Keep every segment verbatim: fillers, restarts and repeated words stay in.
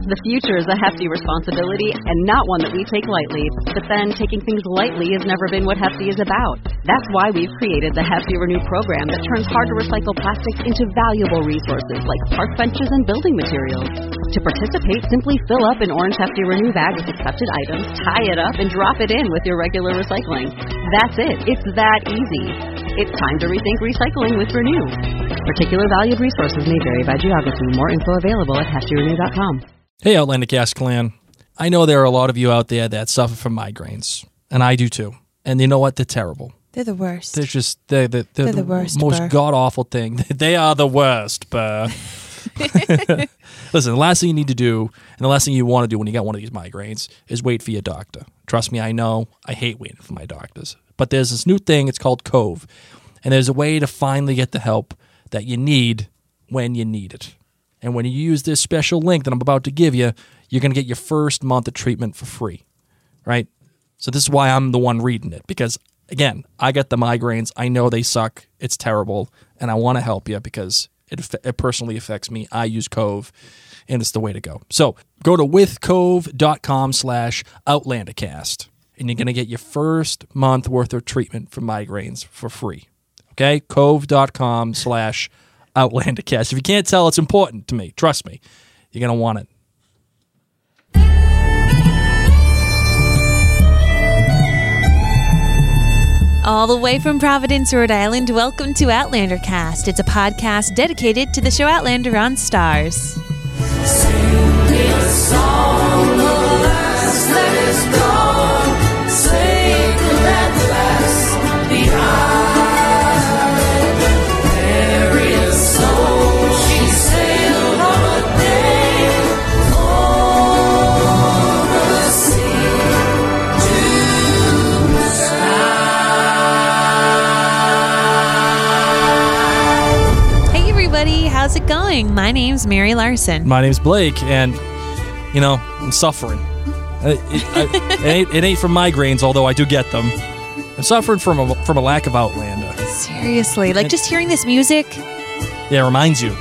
The future is a hefty responsibility and not one that we take lightly. But then, taking things lightly has never been what Hefty is about. That's why we've created the Hefty Renew program that turns hard-to-recycle plastics into valuable resources like park benches and building materials. To participate, simply fill up an orange Hefty Renew bag with accepted items, tie it up, and drop it in with your regular recycling. That's it. It's that easy. It's time to rethink recycling with Renew. Particular valued resources may vary by geography. More info available at hefty renew dot com. Hey, Outlander Cast clan. I know there are a lot of you out there that suffer from migraines, and I do too. And you know what? They're terrible. They're the worst. They're just, they're, they're, they're, They're the, the worst, most Burr. god-awful thing. They are the worst, Burr. Listen, the last thing you need to do, and the last thing you want to do when you got one of these migraines, is wait for your doctor. Trust me, I know. I hate waiting for my doctors. But there's this new thing, it's called Cove. And there's a way to finally get the help that you need when you need it. And when you use this special link that I'm about to give you, you're going to get your first month of treatment for free, right? So this is why I'm the one reading it, because, again, I get the migraines. I know they suck. It's terrible. And I want to help you because it, it personally affects me. I use Cove, and it's the way to go. So go to withcove.com slash outlandercast, and you're going to get your first month worth of treatment for migraines for free. Okay? Cove.com slash outlandercast. If you can't tell, it's important to me. Trust me. You're going to want it. All the way from Providence, Rhode Island, welcome to Outlander Cast. It's a podcast dedicated to the show Outlander on Stars. Sing me a song of the last that is gone, sacred at last behind. Bury a soul, she sailed on a day over the sea to the sky. Hey, everybody. How's it going? My name's Mary Larson. My name's Blake, and, you know, I'm suffering. It, it, I, it, ain't, it ain't from migraines, although I do get them. I'm suffering from a, from a lack of Outlander. Seriously. Like, just hearing this music. Yeah, it reminds you.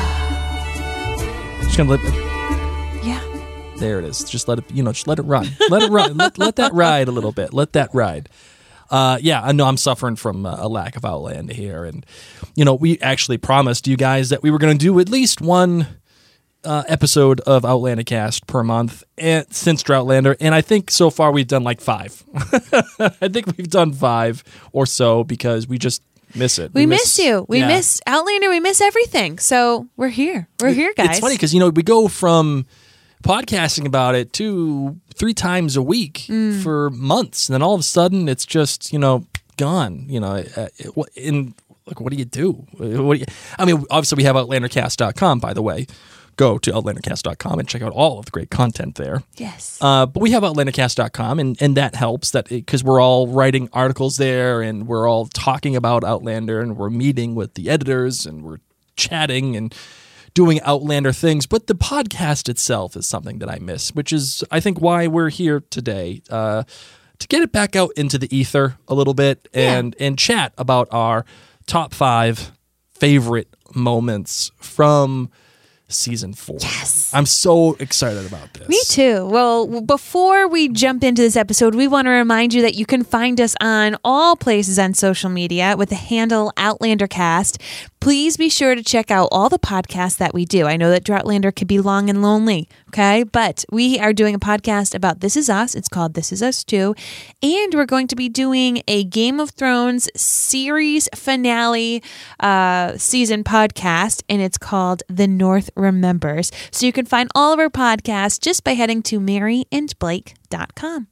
Just gonna let it, Yeah. there it is. Just let it, you know, just let it run. Let it run. let, let that ride a little bit. Let that ride. Uh, yeah, I know I'm suffering from uh, a lack of Outlander here. And, you know, we actually promised you guys that we were going to do at least one uh, episode of Outlander Cast per month and, since Droughtlander. And I think so far we've done like five. I think we've done five or so because we just miss it. We, we miss, miss you. We yeah. miss Outlander. We miss everything. So we're here. We're here, guys. It's funny because, you know, we go from podcasting about it two, three times a week mm. for months, and then all of a sudden it's just, you know, gone. You know, uh, in like, what do you do? What do you? I mean, obviously we have outlander cast dot com. By the way, go to outlander cast dot com and check out all of the great content there. Yes. Uh, but we have outlander cast dot com, and and that helps that because we're all writing articles there, and we're all talking about Outlander, and we're meeting with the editors, and we're chatting and doing Outlander things. But the podcast itself is something that I miss, which is, I think, why we're here today, uh, to get it back out into the ether a little bit and, yeah. and chat about our top five favorite moments from season four. Yes. I'm so excited about this. Me too. Well, before we jump into this episode, we want to remind you that you can find us on all places on social media with the handle OutlanderCast. Please be sure to check out all the podcasts that we do. I know that Droughtlander can be long and lonely, okay? But we are doing a podcast about This Is Us. It's called This Is Us Too. And we're going to be doing a Game of Thrones series finale uh, season podcast, and it's called The North Remembers. So you can find all of our podcasts just by heading to mary and blake dot com.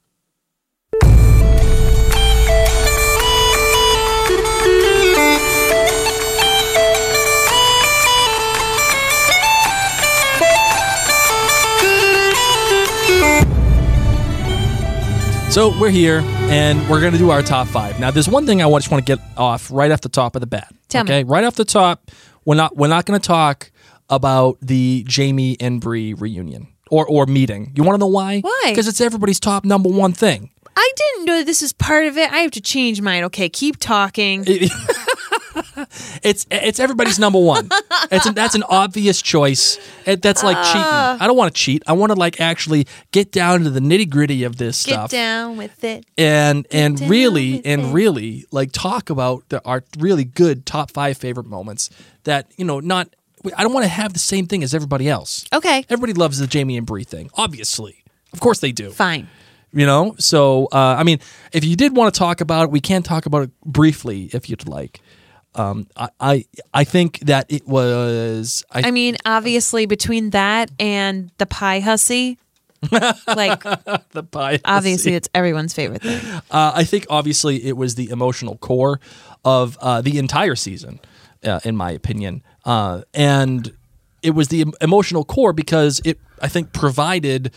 So we're here, and we're going to do our top five. Now, there's one thing I just want to get off right off the top of the bat. Tell okay? me. Right off the top, we're not we're not going to talk about the Jamie and Bree reunion or or meeting. You want to know why? Why? Because it's everybody's top number one thing. I didn't know this is part of it. I have to change mine. Okay, keep talking. it's it's everybody's number one. It's a, that's an obvious choice. It, that's like cheating. I don't want to cheat. I want to like actually get down to the nitty gritty of this Get stuff. down with it. and and down really with and it. really like talk about the, our really good top five favorite moments that you know not I don't want to have the same thing as everybody else. Okay. Everybody loves the Jamie and Bree thing, obviously. Of course they do. Fine. You know, so uh, I mean, if you did want to talk about it, we can talk about it briefly if you'd like. Um, I, I I think that it was. I, I mean, obviously, between that and the pie hussy, like, the pie. obviously, it's everyone's favorite thing. Uh, I think obviously it was the emotional core of uh, the entire season, uh, in my opinion, uh, and it was the em- emotional core because it I think provided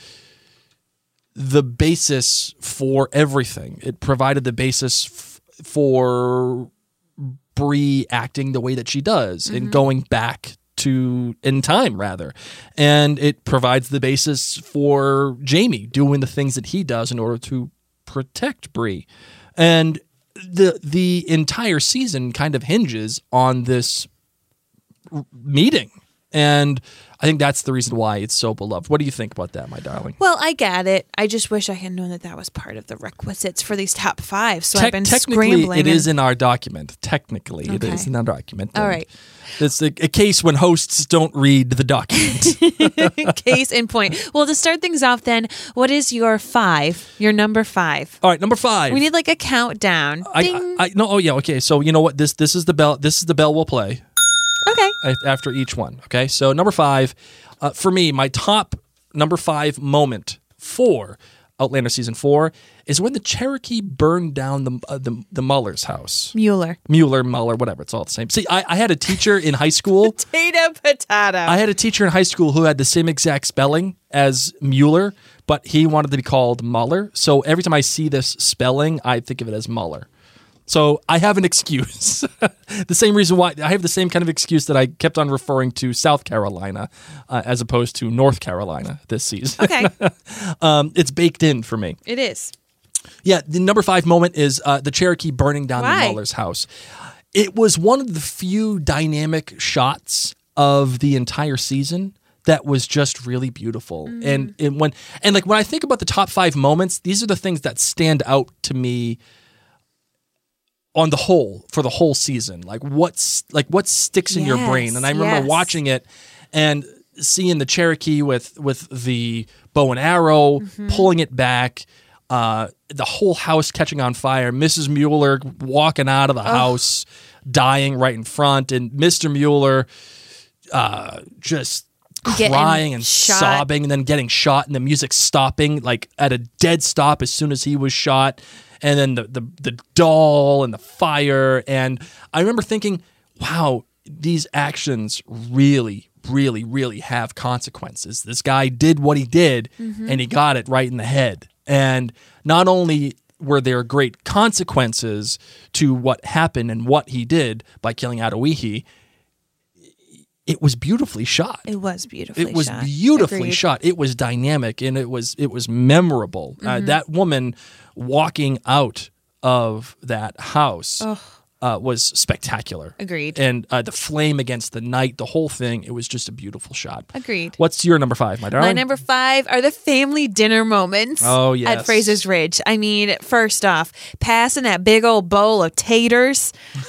the basis for everything. It provided the basis f- for Bree acting the way that she does Mm-hmm. and going back to in time rather, and it provides the basis for Jamie doing the things that he does in order to protect Bree, and the the entire season kind of hinges on this r- meeting, and I think that's the reason why it's so beloved. What do you think about that, my darling? Well, I get it. I just wish I had known that that was part of the requisites for these top five. So Tec- I've been technically, scrambling. it and- is in our document. Technically, it Okay. is in our document. All And right. It's a, a case when hosts don't read the document. Case in point. Well, to start things off, then, what is your five? Your number five? All right, number five. We need like a countdown. I, Ding. I, I no. Oh yeah. Okay. So you know what? This this is the bell. This is the bell we'll play okay. a- after each one. Okay. So number five, uh, for me, my top number five moment for Outlander season four is when the Cherokee burned down the uh, the, the Muller's house. Mueller. Mueller, Muller, whatever. It's all the same. See, I, I had a teacher in high school. Potato, potato. I had a teacher in high school who had the same exact spelling as Mueller, but he wanted to be called Muller. So every time I see this spelling, I think of it as Muller. So I have an excuse. The same reason why I have the same kind of excuse that I kept on referring to South Carolina uh, as opposed to North Carolina this season. Okay. um, it's baked in for me. It is. Yeah, the number five moment is uh, the Cherokee burning down Why? the Muller's house. It was one of the few dynamic shots of the entire season that was just really beautiful. Mm. And, and when and like when I think about the top five moments, these are the things that stand out to me on the whole for the whole season. Like what's like what sticks in your Yes, brain. And I remember yes. watching it and seeing the Cherokee with with the bow and arrow, Mm-hmm. pulling it back, uh, the whole house catching on fire, Missus Mueller walking out of the house, dying right in front, and Mister Mueller uh, just Getting crying and shot. sobbing and then getting shot and the music stopping like at a dead stop as soon as he was shot, and then the the, the doll and the fire. And I remember thinking, wow, these actions really really really have consequences. This guy did what he did and he got it right in the head. And not only were there great consequences to what happened and what he did by killing Adawihi, it was beautifully shot. It was beautifully It was shot. beautifully Agreed. shot. It was dynamic and it was it was memorable. Uh, that woman walking out of that house uh, was spectacular. Agreed. And uh, the flame against the night, the whole thing, it was just a beautiful shot. Agreed. What's your number five, my darling? My number five are the family dinner moments. Oh, yes. At Fraser's Ridge. I mean, first off, passing that big old bowl of taters.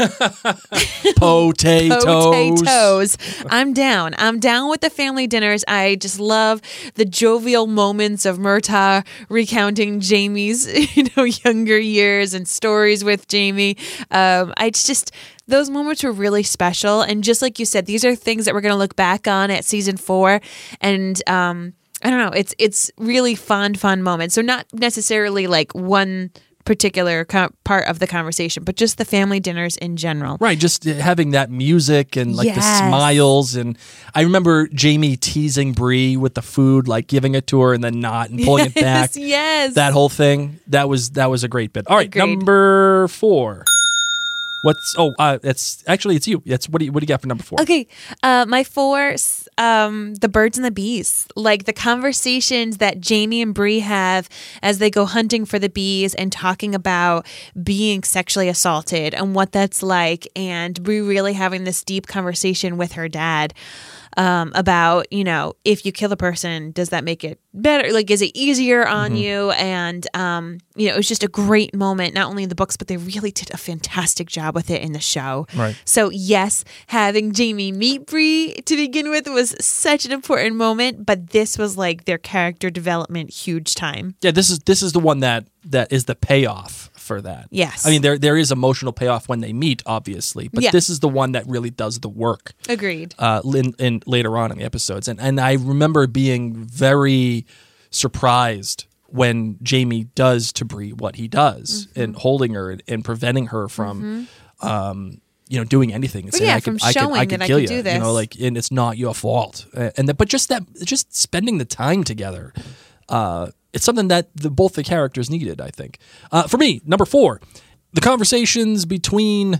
Potatoes. Potatoes. I'm down. I'm down with the family dinners. I just love the jovial moments of Murtaugh recounting Jamie's, you know, younger years and stories with Jamie. Um, I just those moments were really special, and just like you said, these are things that we're going to look back on at season four, and um, I don't know, it's it's really fun, fun moments. So not necessarily like one particular co- part of the conversation, but just the family dinners in general. Right, just having that music and like the Yes. smiles. And I remember Jamie teasing Bree with the food, like giving it to her and then not and pulling it back. Yes, yes. That whole thing, that was that was a great bit. All right, Agreed. number four. What's oh uh it's actually it's you. It's what do you what do you got for number four? Okay, uh, my four, um, the birds and the bees, like the conversations that Jamie and Bree have as they go hunting for the bees and talking about being sexually assaulted and what that's like, and Bree really having this deep conversation with her dad. Um, about, you know, if you kill a person, does that make it better? Like, is it easier on mm-hmm. you? And, um, you know, it was just a great moment, not only in the books, but they really did a fantastic job with it in the show. Right. So, yes, having Jamie meet Bree to begin with was such an important moment, but this was like their character development huge time. Yeah, this is this is the one that that is the payoff for that. Yes. I mean, there there is emotional payoff when they meet, obviously, but Yeah. this is the one that really does the work. Agreed. Uh, in, in later on in the episodes, and and I remember being very surprised when Jamie does to Bree what he does, Mm-hmm. and holding her and, and preventing her from, mm-hmm. um, you know, doing anything. And Well, saying, yeah, I could, from I could, showing I could that I kill could you. do this. You know, like, and it's not your fault. Uh, and the, but just that, just spending the time together. Uh, it's something that the, both the characters needed, I think. Uh, for me, number four, the conversations between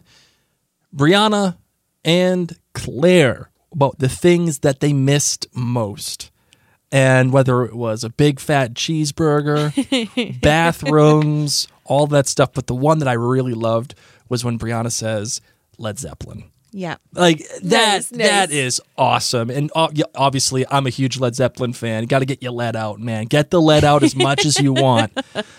Brianna and Claire about the things that they missed most. And whether it was a big fat cheeseburger, bathrooms, all that stuff. But the one that I really loved was when Brianna says, Led Zeppelin. Yeah. Like that, Nice, nice. that is awesome. And uh, yeah, obviously, I'm a huge Led Zeppelin fan. Got to get your lead out, man. Get the lead out as much as you want.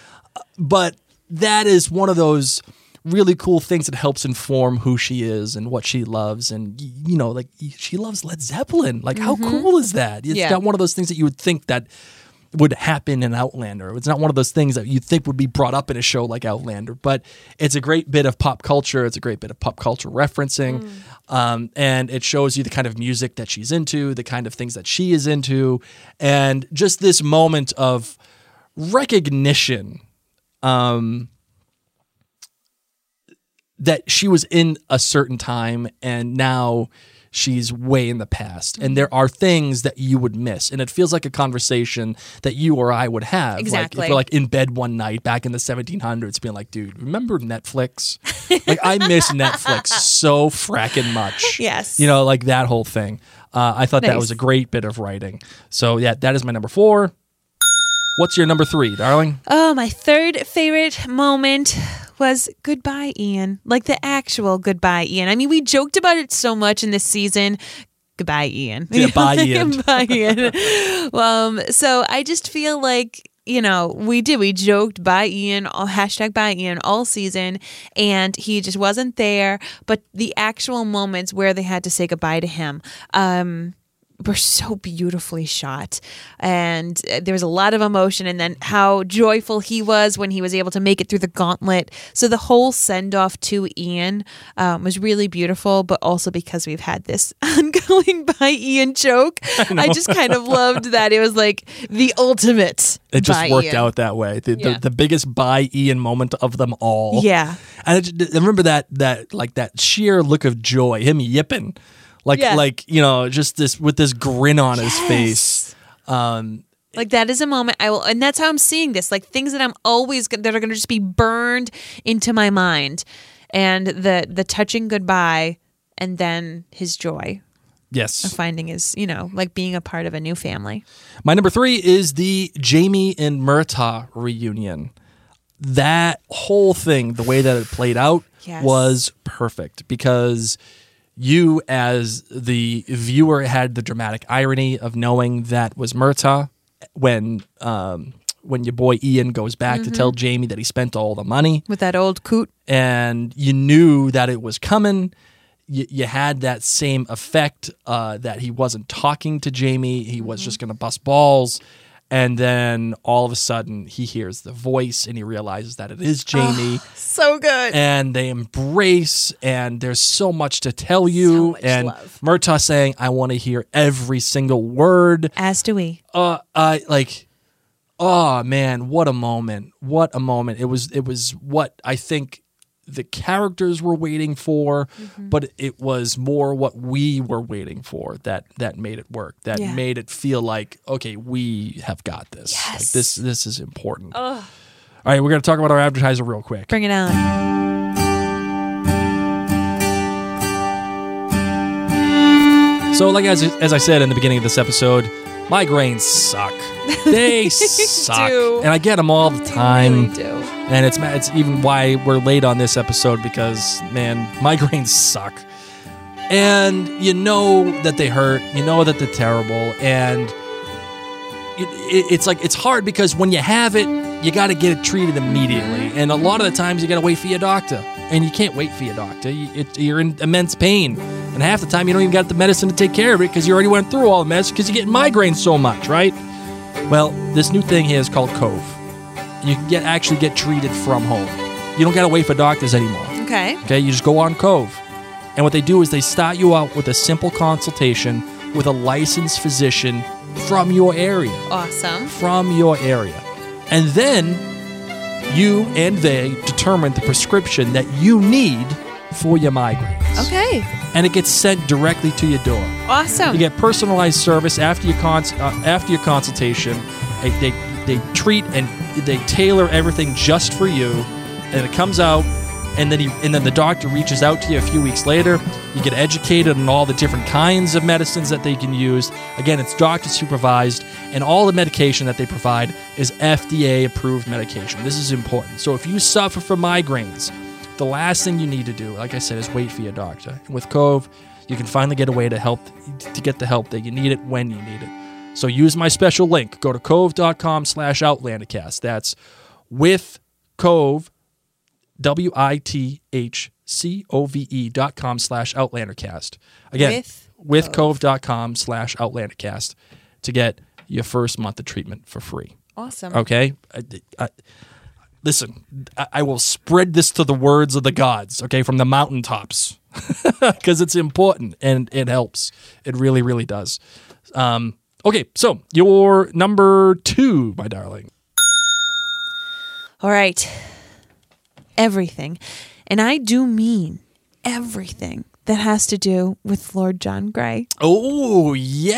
But that is one of those really cool things that helps inform who she is and what she loves. And, y- you know, like she loves Led Zeppelin. Like, how cool is that? It's Yeah. not one of those things that you would think that would happen in Outlander. It's not one of those things that you think would be brought up in a show like Outlander, but it's a great bit of pop culture. It's a great bit of pop culture referencing. Mm. Um, and it shows you the kind of music that she's into, the kind of things that she is into, and just this moment of recognition um, that she was in a certain time and now she's way in the past. And there are things that you would miss. And it feels like a conversation that you or I would have. Exactly. Like if we're like in bed one night back in the seventeen hundreds being like, dude, remember Netflix? Like I miss Netflix so fracking much. Yes. You know, like that whole thing. Uh, I thought that Nice. was a great bit of writing. So yeah, that is my number four. What's your number three, darling? Oh, my third favorite moment was goodbye, Ian. Like the actual goodbye, Ian. I mean, we joked about it so much in this season. Goodbye, Ian. Yeah, bye, Ian. Bye, Ian. um, so I just feel like, you know, we did. We joked bye, Ian, all, hashtag bye, Ian, all season, and he just wasn't there. But the actual moments where they had to say goodbye to him, um, were so beautifully shot, and there was a lot of emotion, and then how joyful he was when he was able to make it through the gauntlet. So the whole send off to Ian um, was really beautiful, but also because we've had this ongoing by Ian joke, I, I just kind of loved that it was like the ultimate. It just bye, worked Ian. out that way. The, Yeah. the, the biggest bye Ian moment of them all. Yeah. And I, I remember that that like that sheer look of joy, him yipping. Like, Yeah. like you know, just this with this grin on his face. Um, Like that is a moment I will, and that's how I'm seeing this. Like things that I'm always that are going to just be burned into my mind, and the the touching goodbye, and then his joy of yes. finding his, you know, like being a part of a new family. My number three is the Jamie and Murtaugh reunion. That whole thing, the way that it played out, Yes. was perfect because you, as the viewer, had the dramatic irony of knowing that was Murtaugh when um, when your boy Ian goes back to tell Jamie that he spent all the money, With that old coot. and you knew that it was coming. You, you had that same effect uh, that he wasn't talking to Jamie. He was just going to bust balls. And then all of a sudden he hears the voice and he realizes that it is Jamie. So good. And they embrace, and there's so much to tell you. So much and love. Murtaugh saying, I want to hear every single word. As do we. Uh, I like, oh man, what a moment. What a moment. It was, it was what I think the characters were waiting for, Mm-hmm. but it was more what we were waiting for that, that made it work, that Yeah. made it feel like, okay, we have got this. Like Yes. this, this is important. All right, we're going to talk about our advertiser real quick. Bring it on. So, like as as I said in the beginning of this episode, migraines suck. They suck, do. and I get them all the time. They really do. And it's it's even why we're late on this episode because man, migraines suck. And you know that they hurt. You know that they're terrible, and it, it, it's like it's hard because when you have it, you got to get it treated immediately. And a lot of the times, you got to wait for your doctor, and you can't wait for your doctor. You, it, you're in immense pain, and half the time you don't even got the medicine to take care of it because you already went through all the medicine because you're getting migraines so much, right? Well, this new thing here is called Cove. You can get actually get treated from home. You don't got to wait for doctors anymore. Okay. Okay, you just go on Cove. And what they do is they start you out with a simple consultation with a licensed physician from your area. Awesome. From your area. And then you and they determine the prescription that you need for your migraines. Okay. And it gets sent directly to your door. Awesome. You get personalized service after your cons- uh, after your consultation. They, they they treat and they tailor everything just for you, and it comes out. And then, he, and then the doctor reaches out to you a few weeks later. You get educated on all the different kinds of medicines that they can use. Again, it's doctor supervised, and all the medication that they provide is F D A approved medication. This is important. So if you suffer from migraines, the last thing you need to do, like I said, is wait for your doctor. And with Cove, you can finally get a way to help to get the help that you need it when you need it. So use my special link. Go to cove.com slash outlandercast. That's with Cove. W I T H C O V E dot com slash Outlandercast. Again, With with cove.com slash Outlandercast to get your first month of treatment for free. Awesome. Okay? I, I, listen, I, I will spread this to the words of the gods, okay, from the mountaintops because it's important and it helps. It really, really does. Um, okay, so your number two, my darling. All right. Everything. And I do mean everything that has to do with Lord John Grey. Oh,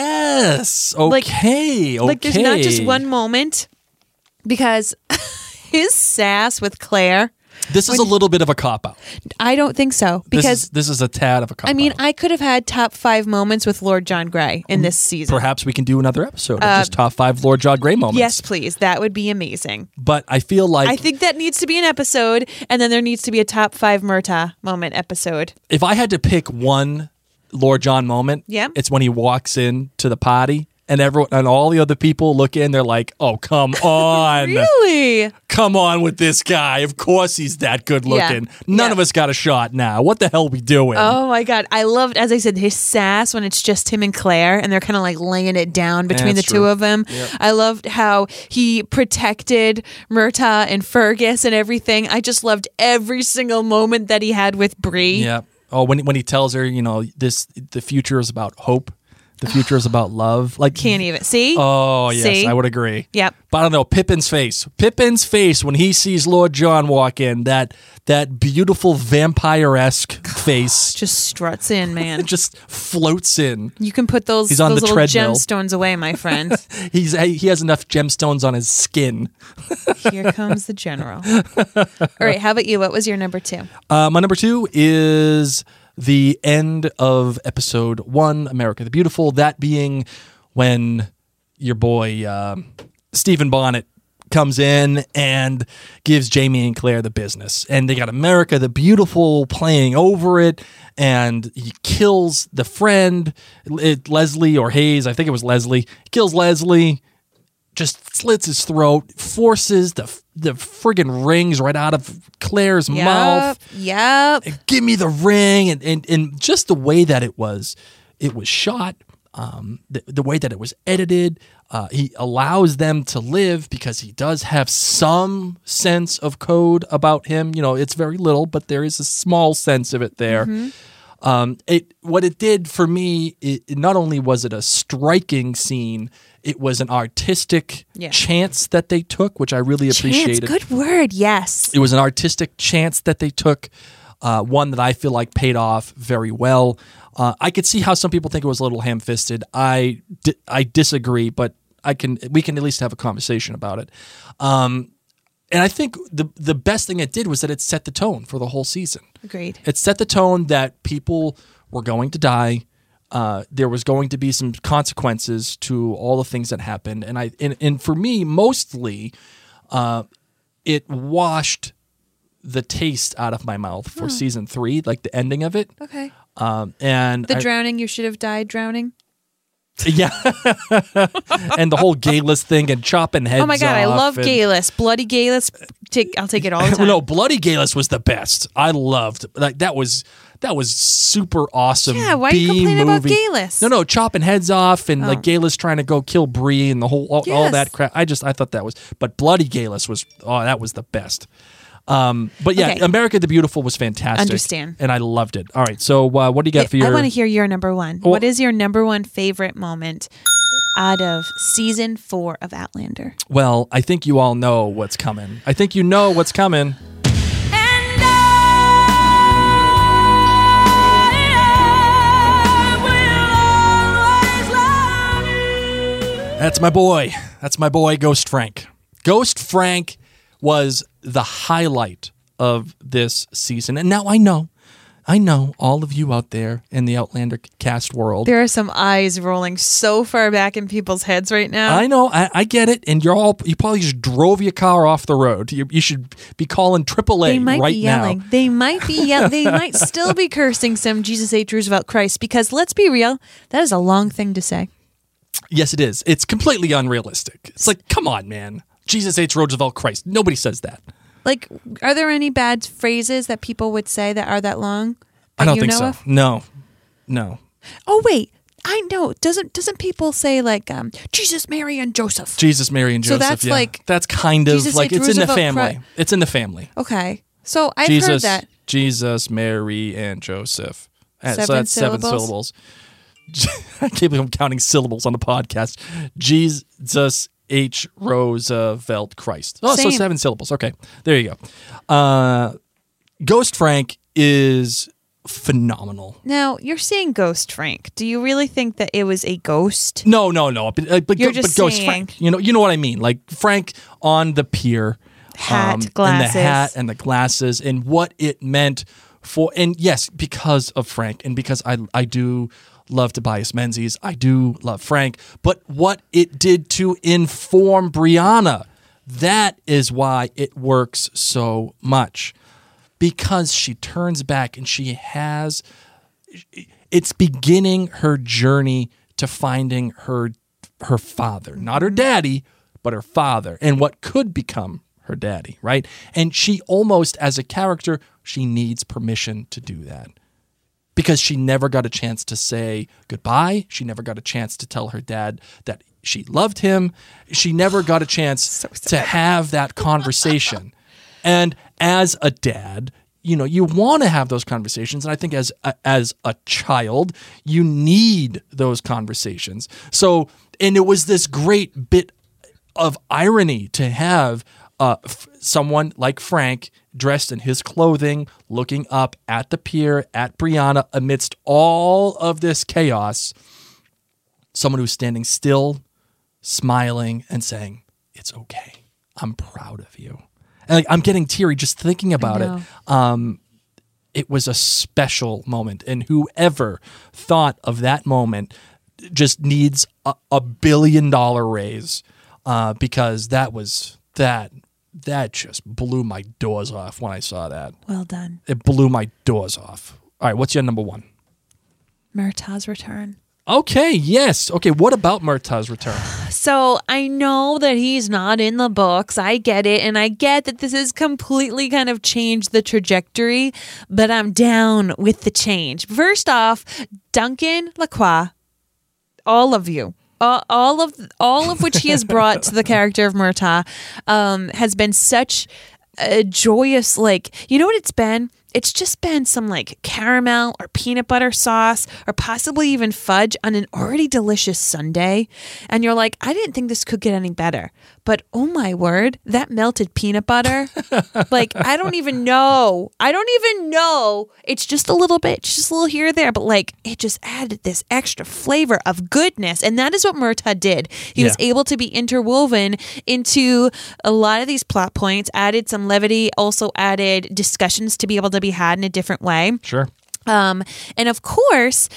yes. Like- Okay. okay. Like there's not just one moment because his sass with Claire, This is a little bit of a cop-out. I don't think so. This Because is, this is a tad of a cop-out. I mean, I could have had top five moments with Lord John Grey in this season. Perhaps we can do another episode of just top five Lord John Grey moments. Yes, please. That would be amazing. But I feel like I think that needs to be an episode, and then there needs to be a top five Murtaugh moment episode. if I had to pick one Lord John moment, Yeah. it's when he walks in to the party and everyone and all the other people look in, they're like, oh, come on. Really? Come on with this guy. Of course he's that good looking. Yeah. None Yeah. of us got a shot now. What the hell are we doing? Oh my God. I loved, as I said, his sass when it's just him and Claire and they're kind of like laying it down between That's the two true. of them. Yep. I loved how he protected Murtaugh and Fergus and everything. I just loved every single moment that he had with Bree. Yeah. Oh, when when he tells her, you know, this the future is about hope. The future is about love. Like Can't even see. Oh yes, See? I would agree. Yep. But I don't know, Pippin's face. Pippin's face when he sees Lord John walk in, that that beautiful vampire-esque face Just struts in, man. just floats in. You can put those, He's on those the little treadmill. gemstones away, my friend. He's he has enough gemstones on his skin. Here comes the general. All right, how about you? What was your number two? Uh, my number two is the end of episode one, America the Beautiful. That being when your boy uh, Stephen Bonnet comes in and gives Jamie and Claire the business. And they got America the Beautiful playing over it. And he kills the friend, it, Leslie or Hayes. I think it was Leslie. He kills Leslie. Just slits his throat, forces the the friggin' rings right out of Claire's mouth. Yep. Give me the ring, and, and and just the way that it was, it was shot, um, the, the way that it was edited. Uh, he allows them to live because he does have some sense of code about him. You know, it's very little, but there is a small sense of it there. Mm-hmm. Um, it what it did for me, it, it not only was it a striking scene, it was an artistic Yeah. chance that they took, which I really appreciated. Chance, good word. Yes. It was an artistic chance that they took, uh, one that I feel like paid off very well. Uh, I could see how some people think it was a little ham-fisted. I, di- I disagree, but I can we can at least have a conversation about it. Um, and I think the the best thing it did was that it set the tone for the whole season. Agreed. It set the tone that people were going to die. uh, there was going to be some consequences to all the things that happened, and I and, and for me, mostly, uh, it washed the taste out of my mouth for season three, like the ending of it. Okay. Um, and The I- drowning, you should have died drowning. yeah, and the whole gayless thing and chopping heads. Oh my god, I off love and- Gayless. Bloody Gayless. Take, I'll take it all the time. no, Bloody Gayless was the best. I loved like that was that was super awesome. Yeah, why are you B complaining about movie. Gayless? No, no, chopping heads off and Oh. like Gayless trying to go kill Bree and the whole all, all Yes. that crap. I just I thought that was, but Bloody Gayless was oh that was the best. Um, but yeah, Okay. America the Beautiful was fantastic. Understand. and I loved it. All right, so uh, what do you got for your? I want to hear your number one. Well- what is your number one favorite moment out of season four of Outlander? Well, I think you all know what's coming. I think you know what's coming. And I will always love you. That's my boy. That's my boy, Ghost Frank. Ghost Frank was the highlight of this season. And now I know, I know all of you out there in the Outlander cast world. There are some eyes rolling so far back in people's heads right now. I know, I, I get it. And you're all, you probably just drove your car off the road. You, you should be calling triple A They might right be yelling. now. They might be yelling. They might still be cursing some Jesus H. Roosevelt Christ, because let's be real, that is a long thing to say. Yes, it is. It's completely unrealistic. It's like, come on, man. Jesus H. Roosevelt Christ. Nobody says that. Like, are there any bad phrases that people would say that are that long? I that don't you think know so. of? No. No. Oh wait, I know. Doesn't doesn't people say like um, Jesus, Mary, and Joseph? Jesus, Mary, and So Joseph. that's yeah. like that's kind of Jesus like H. it's in the Roosevelt family. Christ. It's in the family. Okay, so I've Jesus, heard that. Jesus, Mary, and Joseph. And so Seven that's seven syllables? syllables. I can't believe I'm counting syllables on the podcast. Jesus H. Roosevelt Christ. Oh, so Same. seven syllables. Okay, there you go. Uh, Ghost Frank is phenomenal. Now you're saying Ghost Frank. Do you really think that it was a ghost? No, no, no. But, uh, but, You're go- just but Ghost saying. Frank. You know, you know what I mean. Like Frank on the pier, Hat, and the glasses. hat, and the glasses, and what it meant for. And yes, because of Frank, and because I, I do love Tobias Menzies, I do love Frank. But what it did to inform Brianna, that is why it works so much. Because she turns back and she has, it's beginning her journey to finding her her father, not her daddy, but her father, and what could become her daddy, right? And she almost, as a character, she needs permission to do that. Because she never got a chance to say goodbye. She never got a chance to tell her dad that she loved him. She never got a chance to have that conversation. And as a dad, you know, you want to have those conversations. And I think as a, as a child, you need those conversations. So, and it was this great bit of irony to have uh, f- someone like Frank dressed in his clothing, looking up at the pier, at Brianna, amidst all of this chaos, someone who's standing still, smiling, and saying, "It's okay. I'm proud of you." And like, I'm getting teary just thinking about know. it. Um, it was a special moment, and whoever thought of that moment just needs a, a billion dollar raise uh, because that was that that just blew my doors off when I saw that. Well done. It blew my doors off. All right, what's your number one? Murtaugh's return. Okay, yes. Okay, what about Murtaugh's return? So I know that he's not in the books. I get it. And I get that this has completely kind of changed the trajectory, but I'm down with the change. First off, Duncan Lacroix, all of you. Uh, all of all of which he has brought to the character of Murtaugh um, has been such a joyous, like, you know what it's been? It's just been some like caramel or peanut butter sauce or possibly even fudge on an already delicious sundae. And you're like, I didn't think this could get any better. But oh my word, that melted peanut butter, like, I don't even know. I don't even know. It's just a little bit, just a little here or there, but like it just added this extra flavor of goodness. And that is what Murtaugh did. He was Yeah. able to be interwoven into a lot of these plot points, added some levity, also added discussions to be able to be had in a different way. Sure. Um, and of course,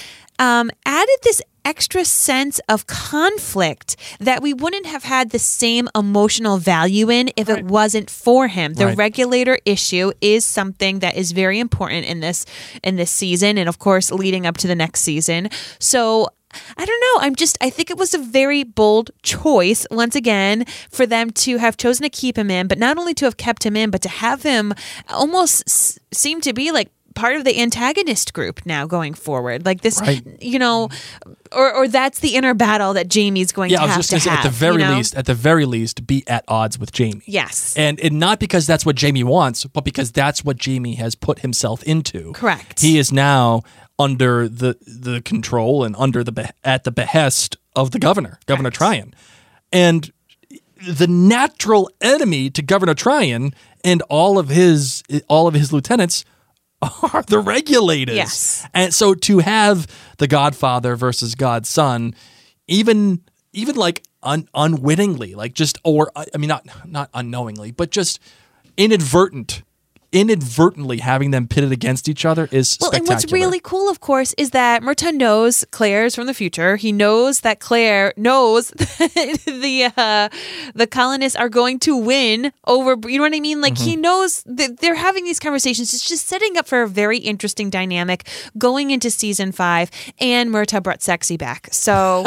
um, added this extra sense of conflict that we wouldn't have had the same emotional value in if Right. it wasn't for him. The Right. regulator issue is something that is very important in this in this season, and of course leading up to the next season. So I don't know. I'm just, I think it was a very bold choice, once again, for them to have chosen to keep him in, but not only to have kept him in, but to have him almost s- seem to be like part of the antagonist group now going forward. Like this, Right. you know, or, or that's the inner battle that Jamie's going Yeah, to I was have just to going to say, have. at the very you know? least, at the very least, be at odds with Jamie. Yes. And, and not because that's what Jamie wants, but because that's what Jamie has put himself into. Correct. He is now under the the control and under the be- at the behest of the governor, Governor Tryon. And the natural enemy to Governor Tryon and all of his all of his lieutenants are the regulators. Yes. And so to have the Godfather versus God's son, even even like un, unwittingly, like just or I mean not not unknowingly, but just inadvertent inadvertently having them pitted against each other is Well, spectacular. and what's really cool, of course, is that Murtaugh knows Claire's from the future. He knows that Claire knows that the uh, the colonists are going to win over. You know what I mean? Like Mm-hmm. he knows that they're having these conversations. It's just setting up for a very interesting dynamic going into season five. And Murtaugh brought sexy back, so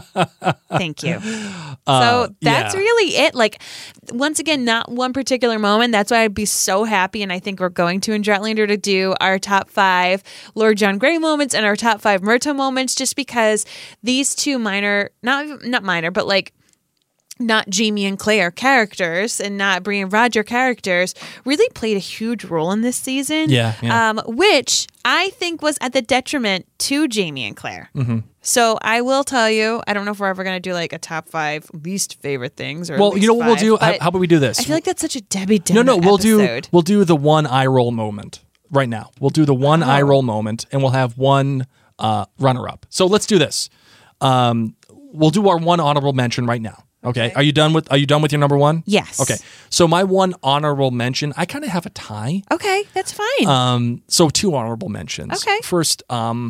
thank you. Uh, So that's yeah. really it. Like, once again, not one particular moment. That's why I'd be so happy. And I think we're going to in Dratlander to do our top five Lord John Grey moments and our top five Murtaugh moments, just because these two minor, not not minor, but like not Jamie and Claire characters and not Bree and Roger characters really played a huge role in this season. Yeah, yeah. Um, which I think was at the detriment to Jamie and Claire. Mm-hmm. So I will tell you, I don't know if we're ever going to do like a top five least favorite things. Or Well, least you know what we'll five, do? How, but how about we do this? I feel like that's such a Debbie no, Downer no, we'll do episode. we'll do the one eye roll moment right now. We'll do the one eye roll moment, and we'll have one uh, runner up. So let's do this. Um, we'll do our one honorable mention right now. Okay. Okay. Are you done with Are you done with your number one? Yes. Okay. So my one honorable mention, I kind of have a tie. Okay, that's fine. Um, so two honorable mentions. Okay. First, um,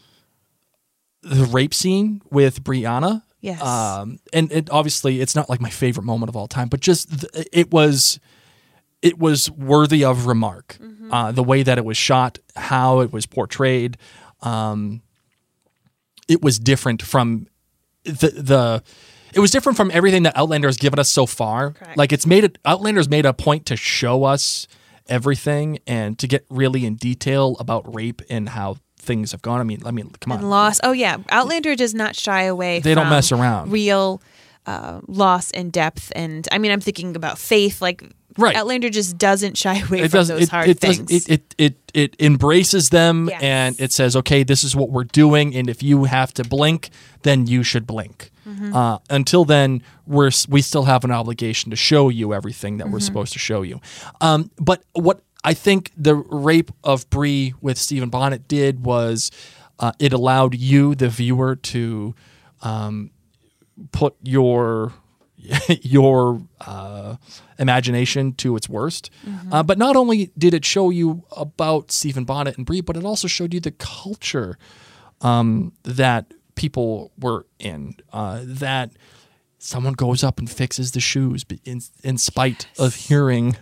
the rape scene with Brianna. Yes. Um, and it obviously it's not like my favorite moment of all time, but just th- it was, it was worthy of remark. Mm-hmm. Uh, the way that it was shot, how it was portrayed, um, it was different from the the. It was different from everything that Outlander has given us so far. Correct. Like it's made it. Outlander's made a point to show us everything and to get really in detail about rape and how things have gone. I mean, I mean, come on. and loss. Oh yeah, Outlander does not shy away. They don't from mess around. Real uh, loss and depth, and I mean, I'm thinking about faith. Like Right. Outlander just doesn't shy away It from does. those It, hard it, things. does, it, it it it embraces them Yes. and it says, okay, this is what we're doing, and if you have to blink, then you should blink. Mm-hmm. Uh, until then, we're s- we still have an obligation to show you everything that Mm-hmm. we're supposed to show you. Um, but what I think the rape of Bree with Stephen Bonnet did was uh, it allowed you, the viewer, to um, put your your uh, imagination to its worst. Uh, but not only did it show you about Stephen Bonnet and Bree, but it also showed you the culture um, that people were in. Uh, that someone goes up and fixes the shoes b- in, in spite of hearing,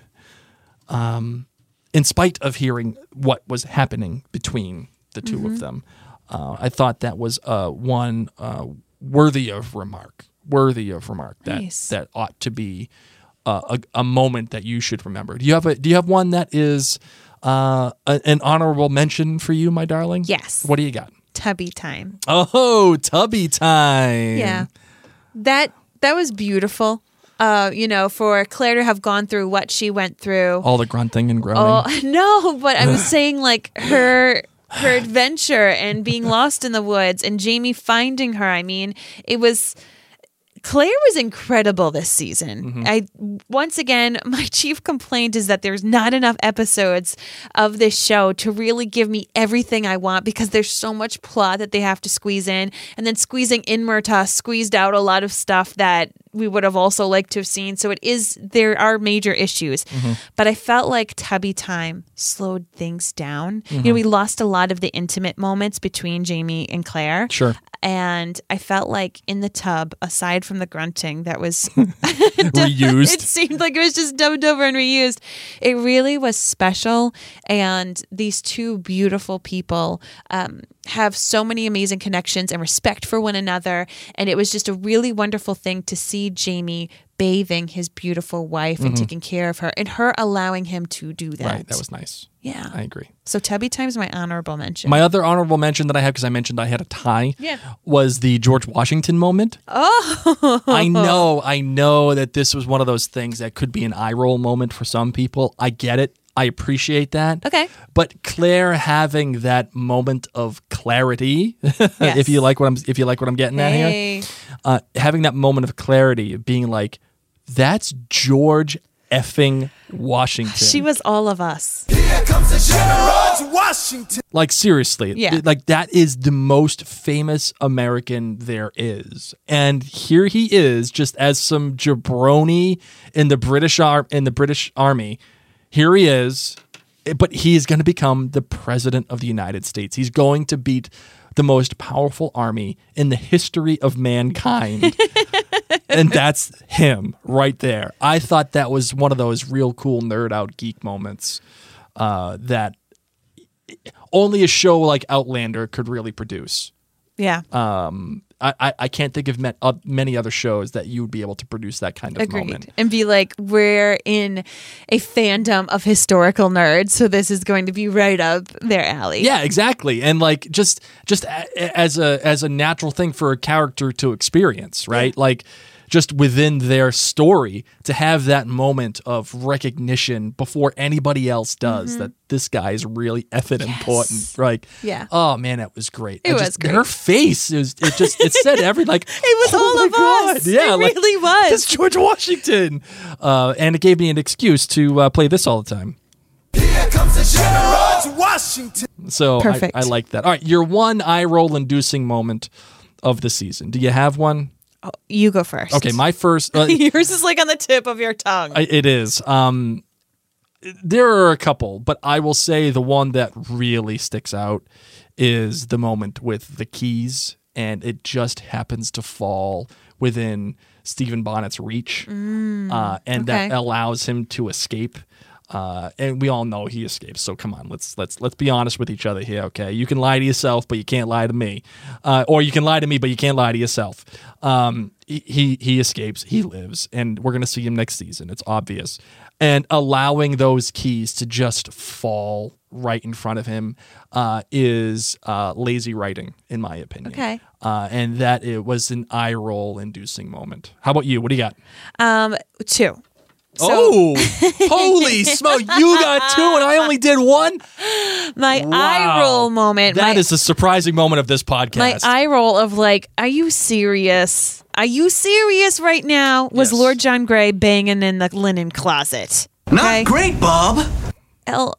um, in spite of hearing what was happening between the 2 of them. Uh, I thought that was uh, one uh, worthy of remark. Worthy of remark. That Nice. that ought to be uh, a, a moment that you should remember. Do you have a Do you have one that is uh, a, an honorable mention for you, my darling? Yes. What do you got? Tubby time. Oh, Tubby time. Yeah, that that was beautiful. Uh, you know, for Claire to have gone through what she went through. All the grunting and groaning. Oh no, but I was saying like her her adventure and being lost in the woods and Jamie finding her. I mean, it was Claire was incredible this season. Mm-hmm. I once again, my chief complaint is that there's not enough episodes of this show to really give me everything I want because there's so much plot that they have to squeeze in, and then squeezing in Murtaugh squeezed out a lot of stuff that we would have also liked to have seen. So it is, there are major issues. Mm-hmm. But I felt like Tubby Time slowed things down. Mm-hmm. You know, we lost a lot of the intimate moments between Jamie and Claire. Sure. And I felt like in the tub, aside from the grunting that was reused, it seemed like it was just dubbed over and reused. It really was special. And these two beautiful people um, have so many amazing connections and respect for one another. And it was just a really wonderful thing to see Jamie bathing his beautiful wife and mm-hmm. taking care of her and her allowing him to do that. Right. That was nice. Yeah. I agree. So Tubby Time's my honorable mention. My other honorable mention that I have, because I mentioned I had a tie, yeah. was the George Washington moment. Oh. I know. I know that this was one of those things that could be an eye roll moment for some people. I get it. I appreciate that. Okay. But Claire having that moment of clarity, yes. if you like what I'm if you like what I'm getting hey. at here, uh, having that moment of clarity, of being like, that's George effing Washington. She was all of us. Here comes the George Washington. Like, seriously. Yeah. Like, that is the most famous American there is. And here he is, just as some jabroni in the British ar- in the British Army. Here he is, but he is going to become the president of the United States. He's going to beat the most powerful army in the history of mankind. And that's him right there. I thought that was one of those real cool nerd out geek moments uh, that only a show like Outlander could really produce. Yeah. Um, I, I can't think of met, uh, many other shows that you would be able to produce that kind of Agreed. moment. And be like, we're in a fandom of historical nerds, so this is going to be right up their alley. Yeah, exactly. And like just just a, as a as a natural thing for a character to experience, right? Yeah. Like just within their story to have that moment of recognition before anybody else does mm-hmm. that this guy is really effing yes. important. Like, yeah. oh man, that was great. It I was just, great. Her face is it just it said every like it was oh all my of God. us. Yeah, it like, really was. It's George Washington, uh, and it gave me an excuse to uh, play this all the time. Here comes the George Washington. So Perfect. I, I like that. All right, your one eye roll inducing moment of the season. Do you have one? Oh, you go first. Okay, my first. Uh, Yours is like on the tip of your tongue. I, it is. Um, there are a couple, but I will say the one that really sticks out is the moment with the keys, and it just happens to fall within Stephen Bonnet's reach, mm, uh, and okay. that allows him to escape. Uh, and we all know he escapes. So come on, let's let's let's be honest with each other here, okay? You can lie to yourself, but you can't lie to me, uh, or you can lie to me, but you can't lie to yourself. Um, he he escapes, he lives, and we're gonna see him next season. It's obvious, and allowing those keys to just fall right in front of him uh, is uh, lazy writing, in my opinion. Okay, uh, and that it was an eye roll inducing moment. How about you? What do you got? Um, two. So, oh, holy smoke. You got two and I only did one? My wow. eye roll moment. That my, is a surprising moment of this podcast. My eye roll of like, are you serious? Are you serious right now? Was yes. Lord John Grey banging in the linen closet? Okay? Not great, Bob. L-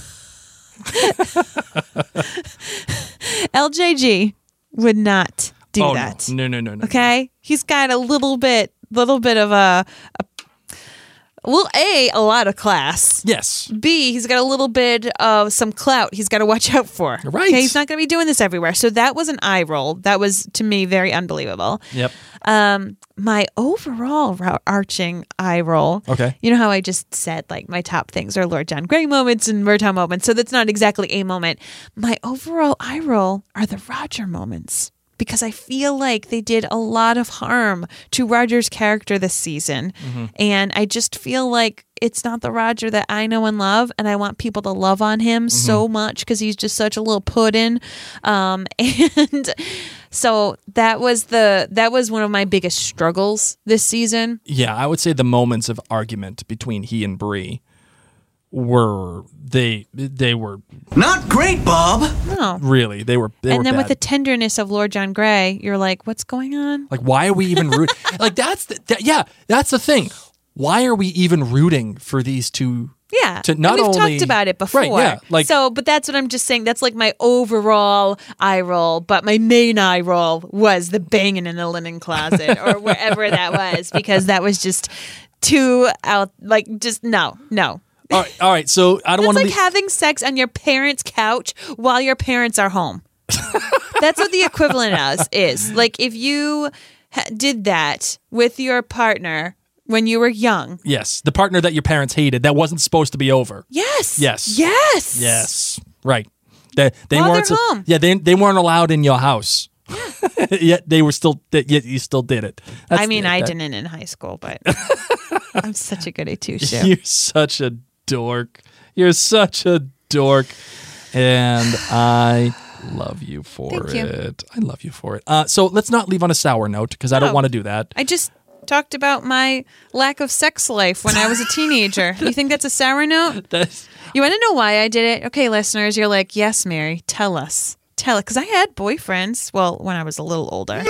L J G would not do oh, that. No, no, no, no. Okay? He's got a little bit, little bit of a... a Well, A, a lot of class. Yes. B, he's got a little bit of some clout he's got to watch out for. Right. Okay, he's not going to be doing this everywhere. So that was an eye roll. That was, to me, very unbelievable. Yep. Um, my overall ro- arching eye roll. Okay. You know how I just said, like, my top things are Lord John Grey moments and Murtaugh moments. So that's not exactly a moment. My overall eye roll are the Roger moments. Because I feel like they did a lot of harm to Roger's character this season. Mm-hmm. And I just feel like it's not the Roger that I know and love. And I want people to love on him mm-hmm. so much because he's just such a little puddin'. Um, and so that was the that was one of my biggest struggles this season. Yeah, I would say the moments of argument between he and Bree were they they were not great, Bob. No, really, they were. They and were then bad. with the tenderness of Lord John Grey, you're like, what's going on? Like, why are we even root? Like, that's the, that, yeah, that's the thing. why are we even rooting for these two? Yeah, To not and we've only- talked about it before. Right, yeah, like- so, but that's what I'm just saying. That's like my overall eye roll, but my main eye roll was the banging in the linen closet or wherever that was, because that was just too out. Like, just no, no. All right, all right. So I don't It's want to like be. having sex on your parents' couch while your parents are home. That's what the equivalent is. Is like if you ha- did that with your partner when you were young. Yes, the partner that your parents hated that wasn't supposed to be over. Yes. Yes. Yes. Yes, right. They they While weren't. they're su- home. Yeah, they they weren't allowed in your house. Yet they were still. Yet you still did it. That's I mean, the- I that- didn't in high school, but I'm such a goody two shoe. You're such a dork. You're such a dork, and I love you for Thank you. it. I love you for it. Uh, so let's not leave on a sour note because I don't No. want to do that. I just talked about my lack of sex life when I was a teenager. You think that's a sour note? That's, You want to know why I did it? Okay, listeners, you're like, yes, Mary, tell us. Tell it. Because I had boyfriends, well, when I was a little older.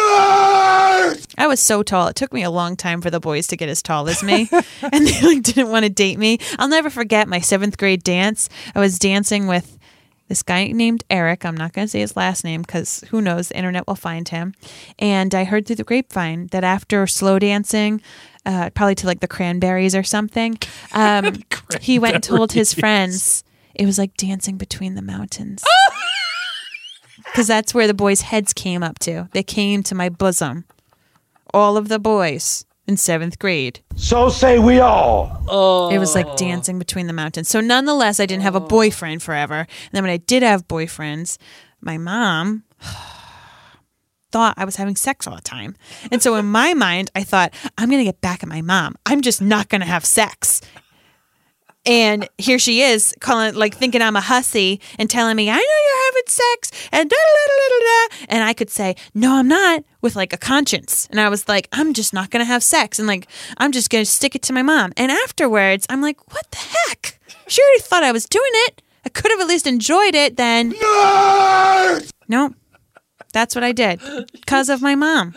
I was so tall. It took me a long time for the boys to get as tall as me. And they like didn't want to date me. I'll never forget my seventh grade dance. I was dancing with this guy named Eric. I'm not going to say his last name because who knows, the internet will find him. And I heard through the grapevine that after slow dancing, uh, probably to like the Cranberries or something, um, he went and told his friends it was like dancing between the mountains. Because that's where the boys' heads came up to. They came to my bosom. All of the boys in seventh grade. So say we all. It was like dancing between the mountains. So nonetheless, I didn't have a boyfriend forever. And then when I did have boyfriends, my mom thought I was having sex all the time. And so in my mind, I thought, I'm going to get back at my mom. I'm just not going to have sex. And here she is calling, like thinking I'm a hussy and telling me, I know you're having sex and da da da da da. And I could say, no, I'm not, with like a conscience. And I was like, I'm just not going to have sex. And like, I'm just going to stick it to my mom. And afterwards, I'm like, what the heck? She already thought I was doing it. I could have at least enjoyed it then. No, that's what I did because of my mom.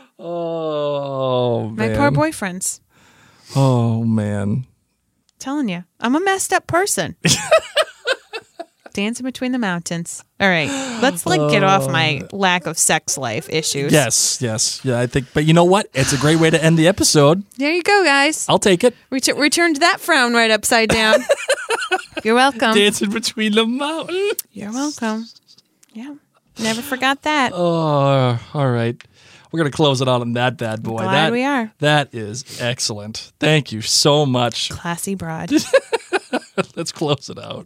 oh My man. poor boyfriends. Oh man. Telling you, I'm a messed up person. Dancing between the mountains. All right, let's like get off my lack of sex life issues. Yes, yes, yeah. I think, but you know what? It's a great way to end the episode. There you go, guys. I'll take it. We, t- we turned that frown right upside down. You're welcome. Dancing between the mountains. You're welcome. Yeah, never forgot that. Oh, all right. We're gonna close it out on that bad boy. Glad that, we are. That is excellent. Thank you so much. Classy broad. Let's close it out.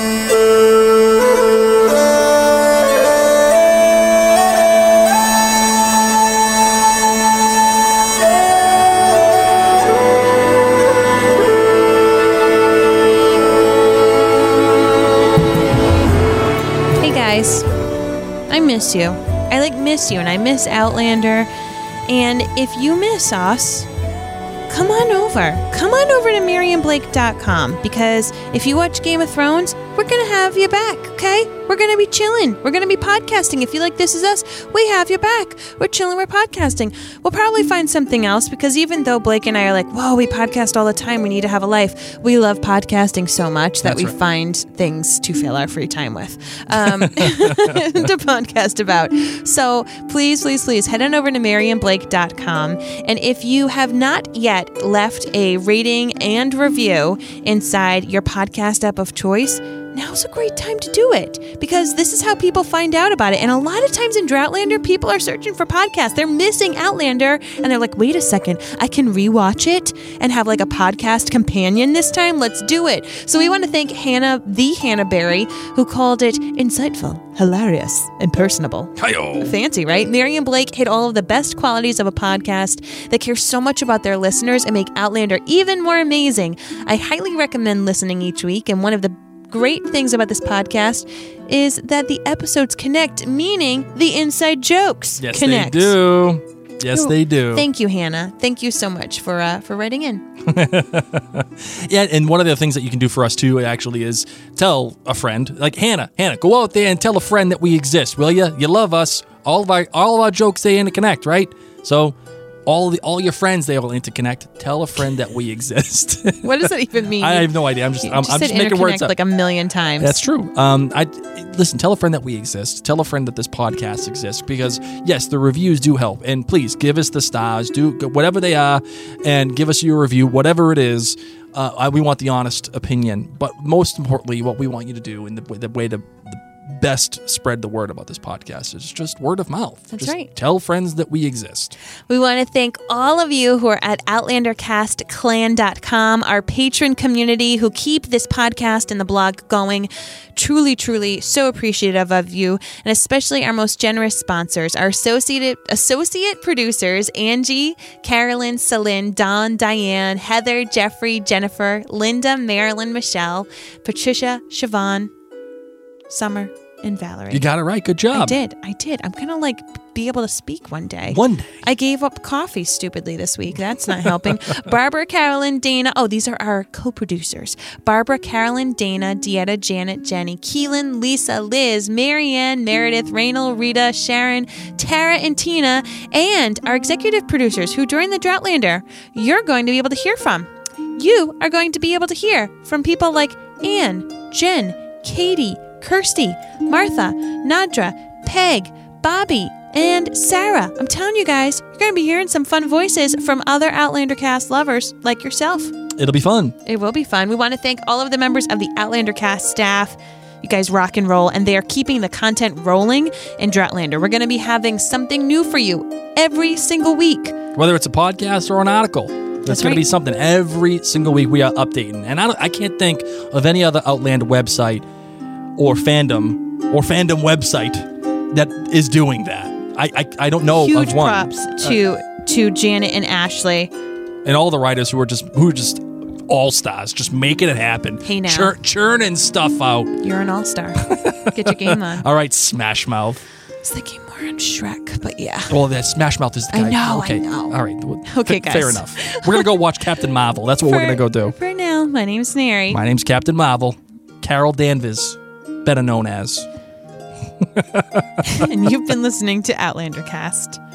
Hey guys, I miss you. I like miss you and I miss Outlander. And if you miss us, come on over. Come on over to Mary and Blake dot com because if you watch Game of Thrones, we're going to have you back, okay? We're going to be chilling. We're going to be podcasting. If you like This Is Us, we have you back. We're chilling, we're podcasting. We'll probably find something else because even though Blake and I are like, whoa, we podcast all the time, we need to have a life, we love podcasting so much that That's we right. find things to fill our free time with um, to podcast about. So please, please, please head on over to Mary and Blake dot com. And if you have not yet left a rating and review inside your podcast app of choice, now's a great time to do it because this is how people find out about it. And a lot of times in Droughtlander, people are searching for podcasts. They're missing Outlander and they're like, wait a second, I can rewatch it and have like a podcast companion this time. Let's do it. So we want to thank Hannah, the Hannah Berry, who called it insightful, hilarious, and personable. Hi-yo. Fancy, right? Mary and Blake hit all of the best qualities of a podcast that care so much about their listeners and make Outlander even more amazing. I highly recommend listening each week, and one of the great things about this podcast is that the episodes connect, meaning the inside jokes Yes, connect. they do. Yes, they do. Thank you, Hannah. Thank you so much for uh, for writing in. Yeah, and one of the things that you can do for us too actually is tell a friend, like Hannah, Hannah, go out there and tell a friend that we exist, will you? You love us. All of our all of our jokes they interconnect, right? So all the all your friends, they all interconnect. Tell a friend that we exist. What does that even mean? I have no idea. I'm just You I'm, just I'm said just making words interconnect up. like a million times. That's true. Um, I listen. Tell a friend that we exist. Tell a friend that this podcast exists because yes, the reviews do help. And please give us the stars. Do whatever they are, and give us your review, whatever it is. Uh, I, we want the honest opinion, but most importantly, what we want you to do, and the, the way to the best spread the word about this podcast is just word of mouth. That's Just right. Tell friends that we exist. We want to thank all of you who are at outlander cast clan dot com, our patron community who keep this podcast and the blog going. Truly, truly so appreciative of you, and especially our most generous sponsors, our associate associate producers, Angie, Carolyn, Celine, Dawn, Diane, Heather, Jeffrey, Jennifer, Linda, Marilyn, Michelle, Patricia, Siobhan, Summer, and Valerie. You got it right. Good job. I did. I did. I'm going to like be able to speak one day. One day. I gave up coffee stupidly this week. That's not helping. Barbara, Carolyn, Dana. Oh, these are our co-producers. Barbara, Carolyn, Dana, Dieta, Janet, Jenny, Keelan, Lisa, Liz, Marianne, Meredith, Raynal, Rita, Sharon, Tara, and Tina, and our executive producers who during the Droughtlander, you're going to be able to hear from. You are going to be able to hear from people like Anne, Jen, Katie, Kirsty, Martha, Nadra, Peg, Bobby, and Sarah. I'm telling you guys, you're going to be hearing some fun voices from other Outlander cast lovers like yourself. It'll be fun. It will be fun. We want to thank all of the members of the Outlander cast staff. You guys rock and roll, and they are keeping the content rolling in Droughtlander. We're going to be having something new for you every single week. Whether it's a podcast or an article. That's, That's going right. to be something every single week we are updating. And I, don't, I can't think of any other Outlander website or fandom or fandom website that is doing that. I I, I don't know Huge of one. props to to Janet and Ashley. And all the writers who are just who are just all stars, just making it happen. Hey, now. Chur- churning stuff out. You're an all-star. Get your game on. All right, Smash Mouth. I was thinking more on Shrek, but yeah. Well, that Smash Mouth is the I guy. know, I okay. know. All right. Well, Okay, f- guys. Fair enough. We're gonna go watch Captain Marvel. That's what we're gonna go do. For now, my name's Neri. My name's Captain Marvel, Carol Danvers, better known as. And you've been listening to Outlander Cast.